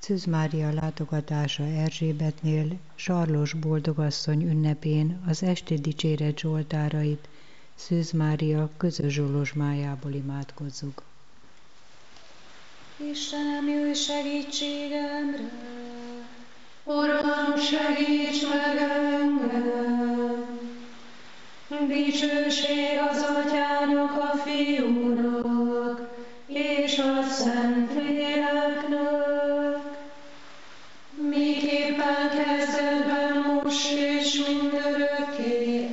Szűz Mária látogatása Erzsébetnél, Sarlos boldogasszony ünnepén az esti dicséret zsoltárait Szűz Mária közös zsolozsmájából imádkozzuk. Istenem, jöjj segítségemre! Uram, segíts meg engem! Dicsőség az Atyának, a Fiúnak, és a Szentléleknek, miképpen kezdetben, most és mindörökké.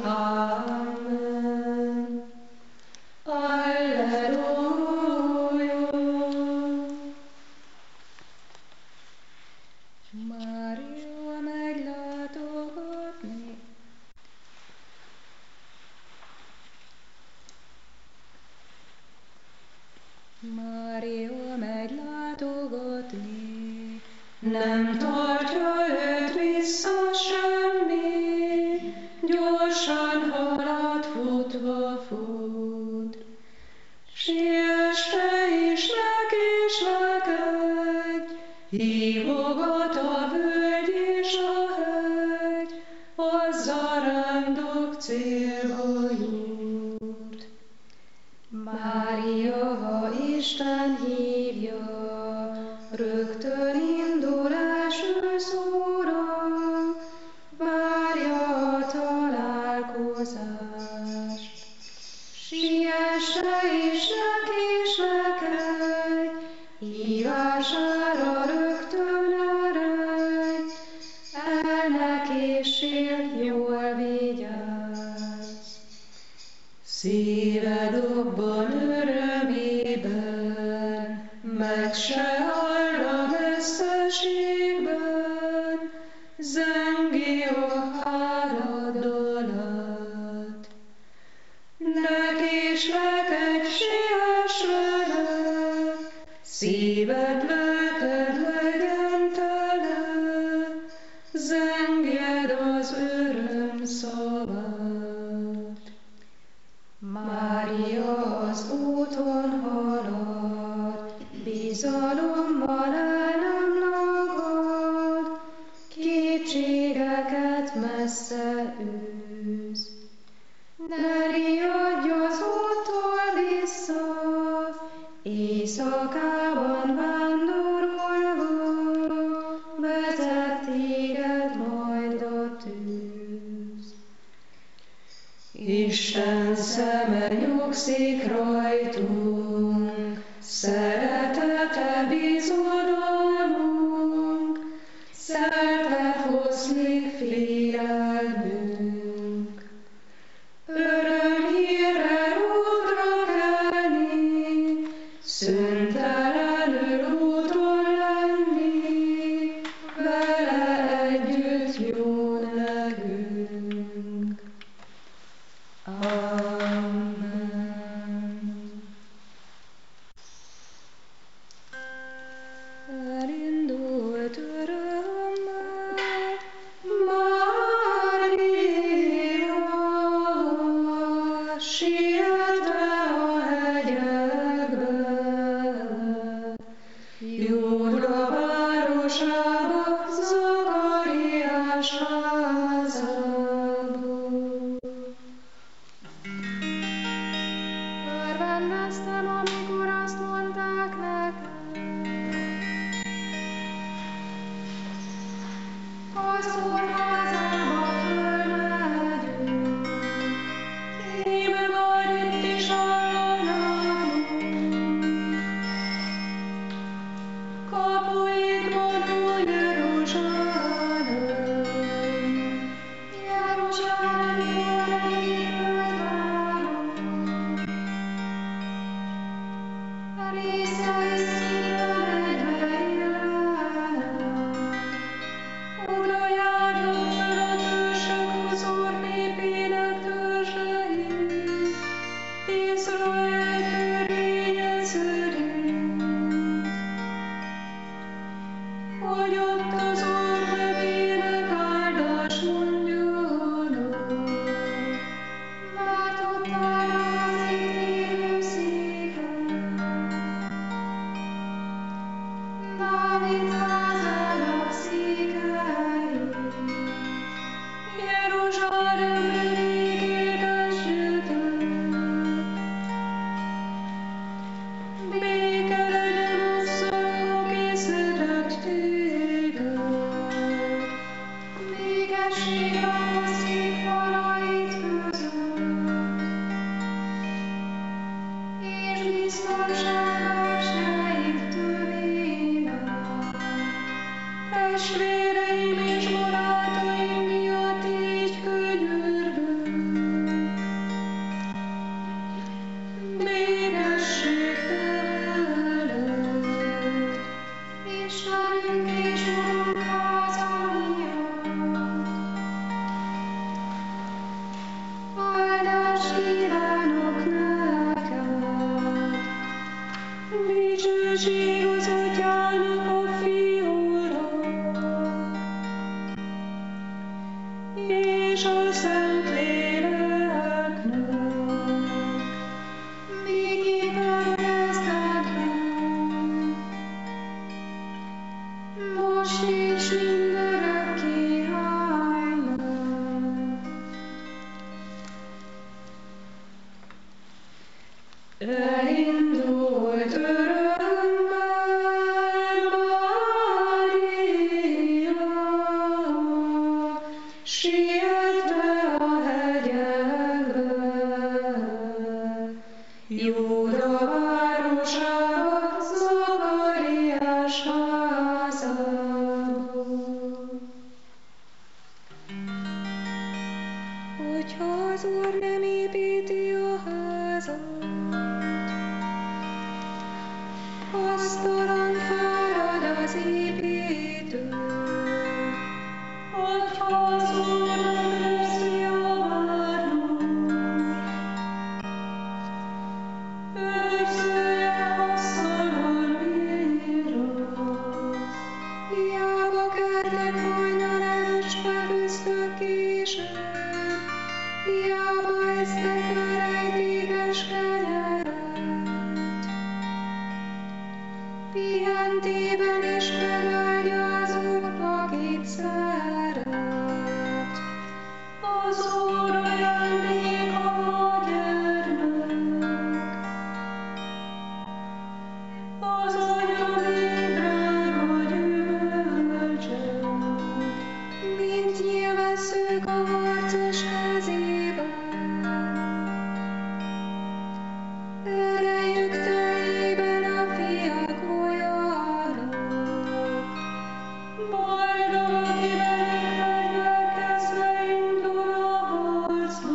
Amen. Alleluja! Mária meglátogatni. Mária meglátogatni. Nem tartja őt vissza semmi, gyorsan halad, futva fut. Siess te is nekikedj, hívogat a völgy és a hegy, a zarándok célba jut. Mária, ha Isten hívja, rögtön indul első szóra, várja a találkozást. Siess te is nekikedj, hívására rögtön eredj, el ne késsél, jól vigyázz. Szíved abban örömében, meg se hall a messzeségben, zengi a háladalat. Ne késlekedj, siess vele, szíved, lelked legyen tele, zengjed az öröm szavát. Mária az úton halad, bizalommal el nem lagad, kétségeket messze űz. Ne riadj az úttól vissza, éjszakában vándorolva, vezet téged majd a tűz. Isten szeme nyugszik rajtunk, szeretete bizodalmunk, szelve foszlik félelmünk. Örömhírrel útra kelni, szüntelenül úton lenni, vele együtt jó nekünk. Amen. Elindult örömmel, Mária, sietve a hegyekbe, Júda városába, Zakariás házába. örvendeztem, amikor azt mondták nekem, az Úr házába fölmegyünk. Íme már itt is hallanálunk, kapuidban új Jeruzsálem. Jeruzsálem jól megépült város, részei szívben egybeillene. Oda járnak föl a törzsek az Úr népének törzsei, Izrael törvénye szerint. Hogy ott az Úr nevének áldást mondjanak, mert ott áll az ítélő széke. Dávid háza testvéreim és barátaim miatt így könyörgök. Békesség te veled, Istenünk és Urunk háza miatt. Áldást kívánok neked, dicsőség az Atyának, a Fiúnak, és a Szentléleknek, miképpen kezdetben, most és mindörökké. Amen. Elindult örömmel Mária, sietve a hegyekbe, Júda városába, Zakariás házába. Hogyha az Úr nem építi a házat, hasztalan fárad az építő. Hogyha az Úr nem őrzi a várost, őrzője hasztalan virrat. Hiába keltek hajnal előtt, s feküztök későn, hiába esztek a rejtékes kenyeret. Pihentében is megáldja az Úr, akit szeret. Az Úr ajándéka a gyermek, az anya még drága gyümölcsök, mint nyilvesszők a harcos kezében. Erejük telében a fiak olyanok, boldog, aki velük fegyverkezve indul a harcba.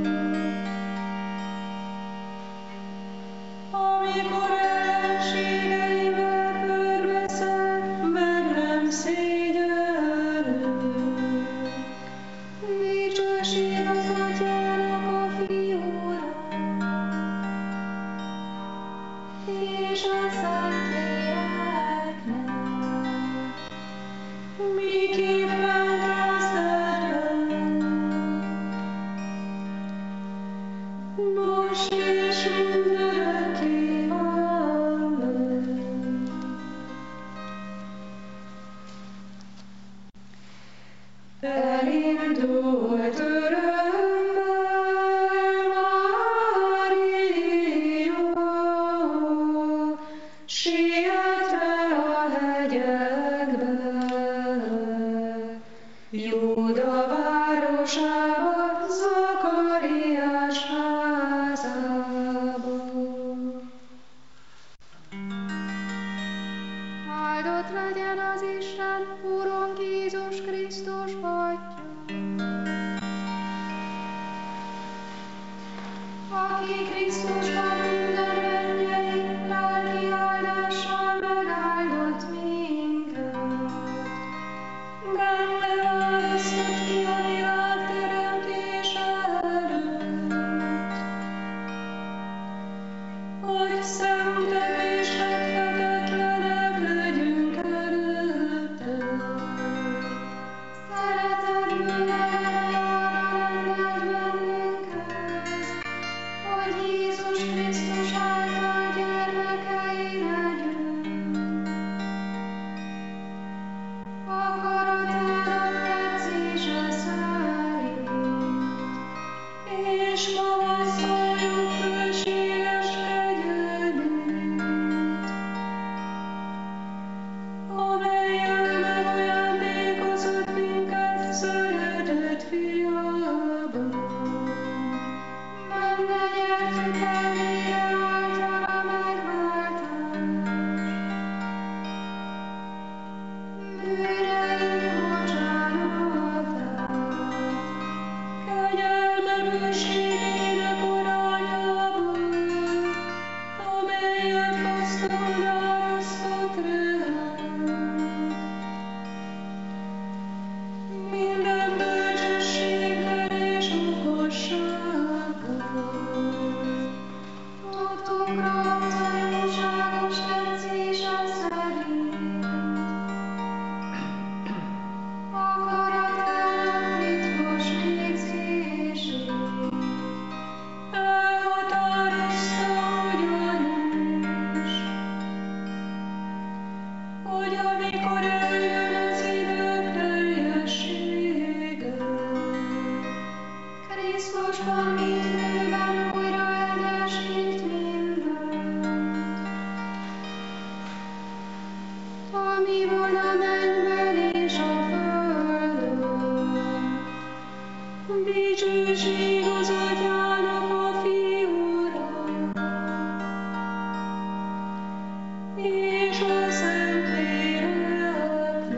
Amikor ellenségeivel körbeszed, meg nem szégyellünk. Dicsőség az Atyának, a Fiúnak, és a Szentléleknek, miképpen kezdetben, most és mindörökké. Amen. Elindult örömmel Mária, sietve a hegyekbe, Júda városába, Zakariás házába. Áldott legyen az Isten, Urunk Jézus Krisztus Atya, aki Krisztusban minden mennyei, lelki áldással megáldott minket. Benne választott ki a világ teremtése előtt, hogy szentek és megfetetlenek legyünk előtte. Szeretetből arra rendelt bennünket, hogy Jézus Krisztus hogy amikor eljön az idők teljessége, Krisztusban mindenben újra eldesít mindent, ami van a mennyben és a földön. Dicsőség az Atyának, a Fiúnak és a Szentléleknek,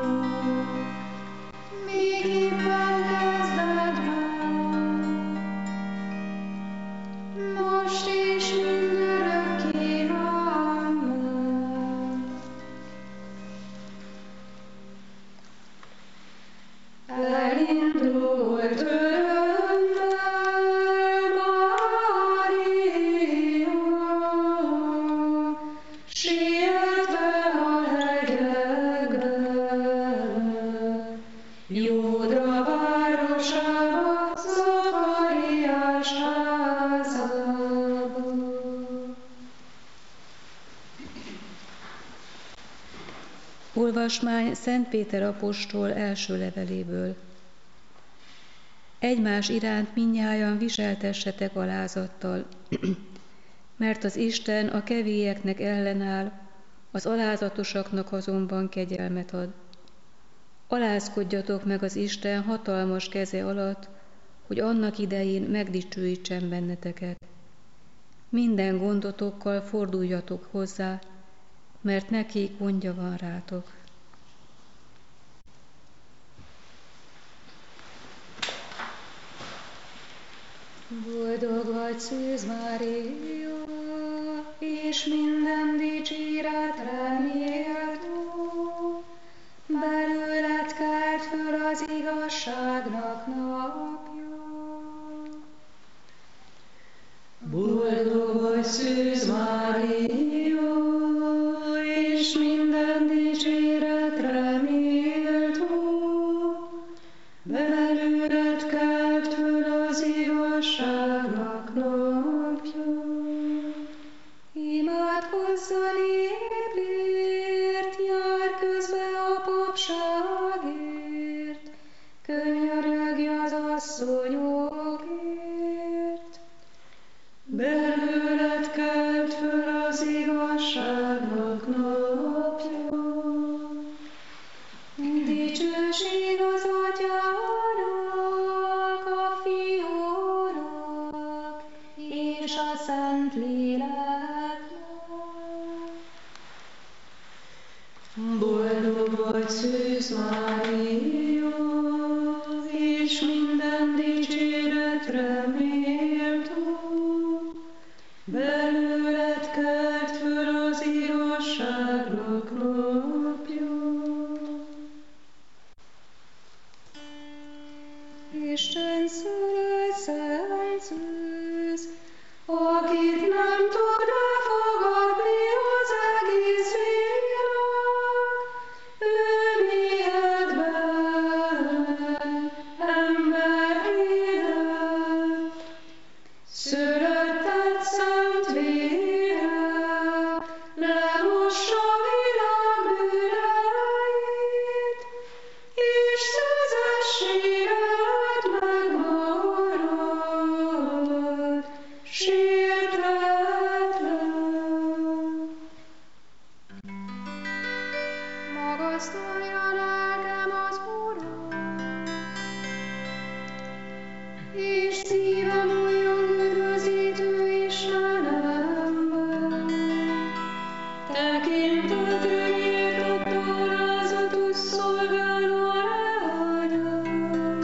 miképpen kezdetben, most és mindörökké. Amen. Elindult örömmel Mária, sietve a hegyekbe, Júda városába, Zakariás házába. Olvasmány Szent Péter apostol első leveléből. Egymás iránt mindnyájan viseltessetek alázattal, mert az Isten a kevélyeknek ellenáll, az alázatosaknak azonban kegyelmet ad. Alázkodjatok meg az Isten hatalmas keze alatt, hogy annak idején megdicsőítsen benneteket. Minden gondotokkal forduljatok hozzá, mert neki gondja van rátok. Boldog vagy, Szűz Mária, és minden dicséretre méltó, belőled kelt föl az igazságnak napja. Boldog vagy, Szűz Mária, és minden dicséretre méltó, belőled kelt föl az igazságnak napja. Imádkozzon népért, jár közbe a papságért, könyörögj az asszonyokért. Belőled kelt föl az igazságnak napja. Dicsőség az Atyának, a Fiúnak és a Szentléleknek. Boldog vagy, Szűz Mária, és minden dicséretre méltó, belőled kelt föl az igazságnak napja. Isten szülött Szent Szűz, akit nem tud befogadni az egész világ, ő méhedben ember lett. Született szent vére, lemossa világ bűneit, és szüzességet megmarad, sértetlen. Magasztalja lelkem az Urat, és szívem újjon üdvözítő Istenemben. Tekintetre nyíltatta alázatos szolgáló leányát.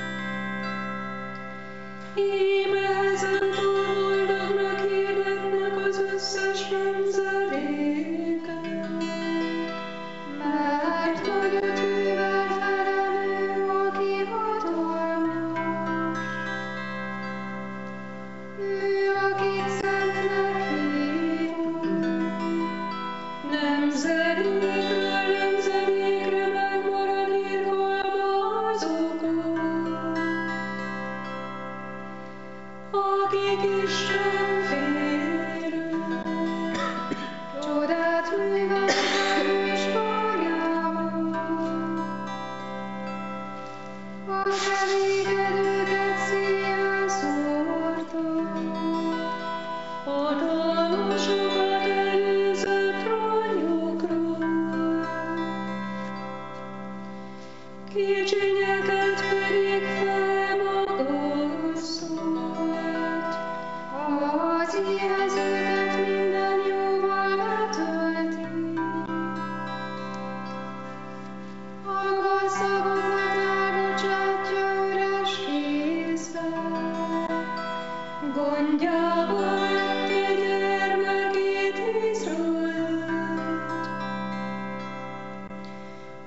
Íme ezentúl boldognak hirdetnek az összes nemzedéken, mert nagy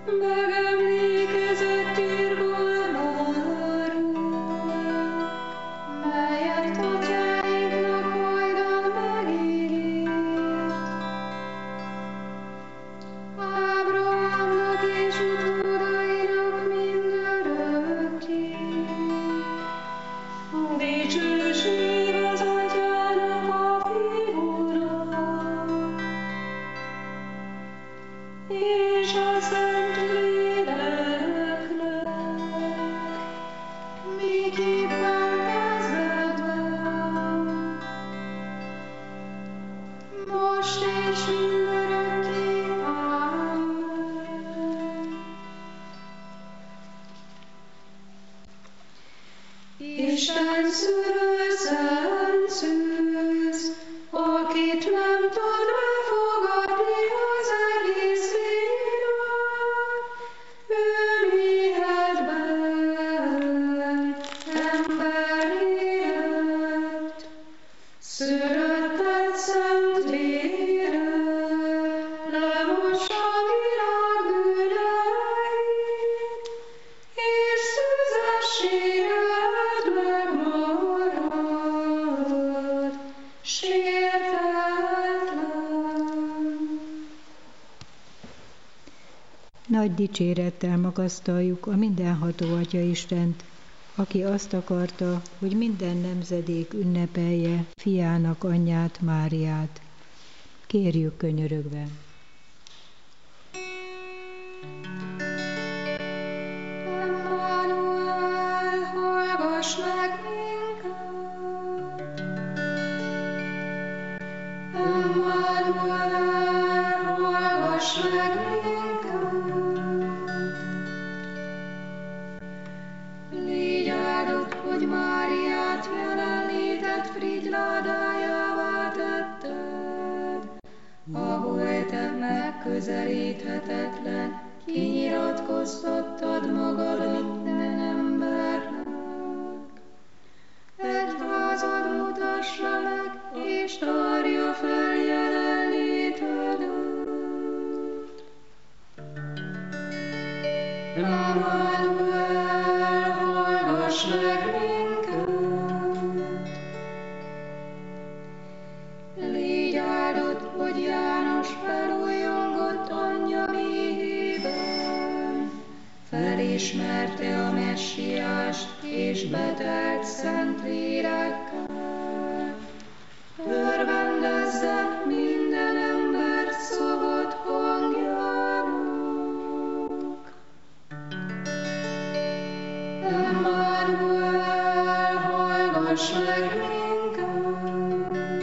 megemlékezett irgalmáról, melyet atyáinknak hajdan megígért. Ábrahámnak és utódainak mindörökké. Dicsőség az Atyának a Fiúnak, és a Szentléleknek, miképpen kezdetben, most és mindörökké. Amen. Isten szülő, szent szűz, akit nem tud befogadni az egész világ, ő méhetben emberi lett, született Szentlélek, lemossa a világ bűneit, és szüzességet megmarad, sértetlen. Nagy dicsérettel magasztaljuk a mindenható Atya Istent, aki azt akarta, hogy minden nemzedék ünnepelje fiának anyját, Máriát. Kérjük könyörögve. Emmanuel, hallgass meg minket! Emmanuel, hallgass meg minket! Légy áldott, hogy Máriát jelenlétet frigyládájává tetted, ahol te megközelíthetetlen, kinyilatkoztattad magadat minden embernek. Egyházad mutassa meg, és tárja fel jelenlétedet. Emmanuel, hallgass meg minket! Légy áldott, hogy János felújongott anyja méhében, felismerte a Messiást, és betelt Szentlélekkel. Örvendezzen minden ember szabad hangjának. Emmanuel, hallgass meg minket!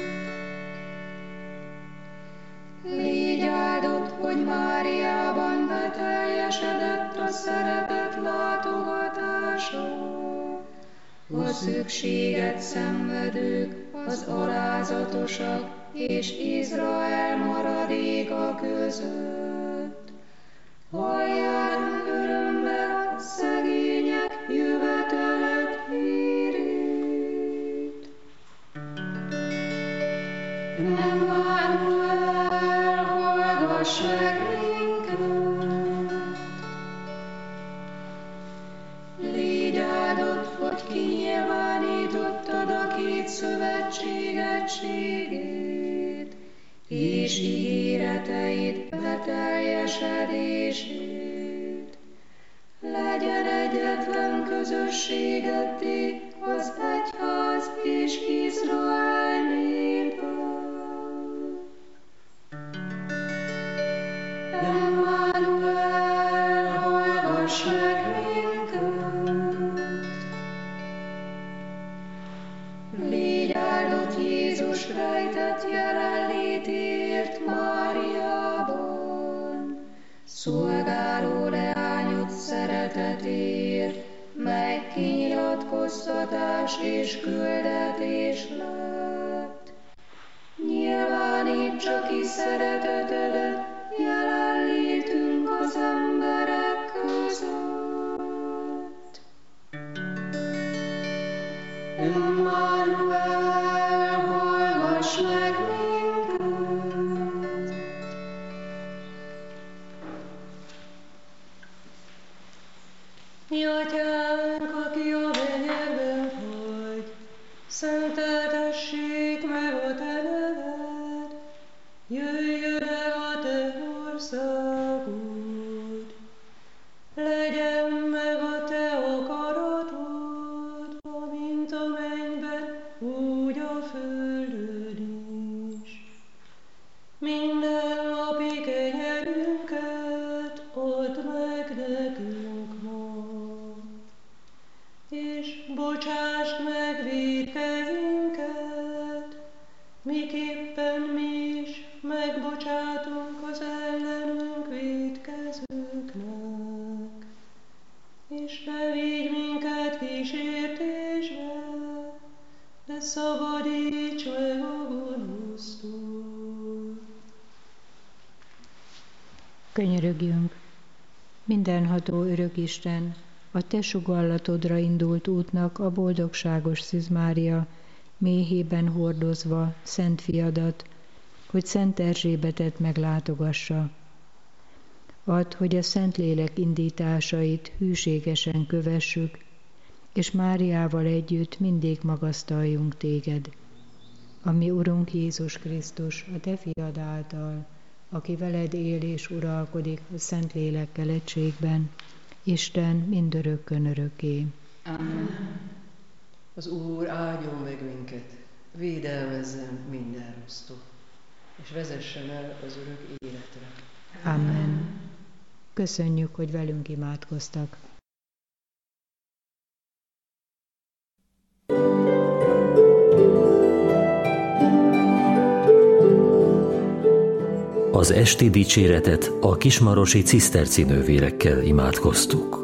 Légy áldott, hogy Máriában beteljesedett a szeretet látogatása. A szükséget szenvedők, az alázatosak és Izrael maradéka között. Hallják meg örömmel szegények jövetelet hírét. Emmanuel, hallgass meg minket! Légy áldott, hogy kinyilvánítottad a két szövetség egységét, és ígéreteid beteljesedését. Legyen egyetlen közösségedté az egyház és Izrael népe. Emmanuel, hallgass meg minket! Légy áldott Jézus rejtett jelenlétért Máriában, szolgáló leányod szeretetért, mely kinyilatkoztatás és küldetés lett. Nyilvánítsa ki szeretetedet jelenlétünk az emberek között. Emmanuel, hallgass meg minket! Mi atyánk, aki a mennyekben vagy, szenteltessék meg a te neved, jöjjön el a te országod, legyen meg a te akaratod, amint a mennyben, úgy a földön is. Minden napi kenyerünket add meg nekünk ma, és bocsásd meg vétkeinket, miképpen mi is megbocsátunk az ellenünk vétkezőknek. És ne vigy minket kísértésbe, de szabadíts meg a gonosztól. Könyörögjünk! Mindenható Örökisten, a te sugallatodra indult útnak a boldogságos Szűz Mária méhében hordozva Szent Fiadat, hogy Szent Erzsébetet meglátogassa. Add, hogy a Szentlélek indításait hűségesen kövessük, és Máriával együtt mindig magasztaljunk téged. Ami Urunk Jézus Krisztus, a te fiad által, aki veled él és uralkodik a Szentlélekkel egységben, Isten mindörökkön örökké. Amen. Az Úr áldjon meg minket, védelmezzen minden rossztól, és vezessen el az örök életre. Amen. Köszönjük, hogy velünk imádkoztak. Az esti dicséretet a kismarosi ciszterci nővérekkel imádkoztuk.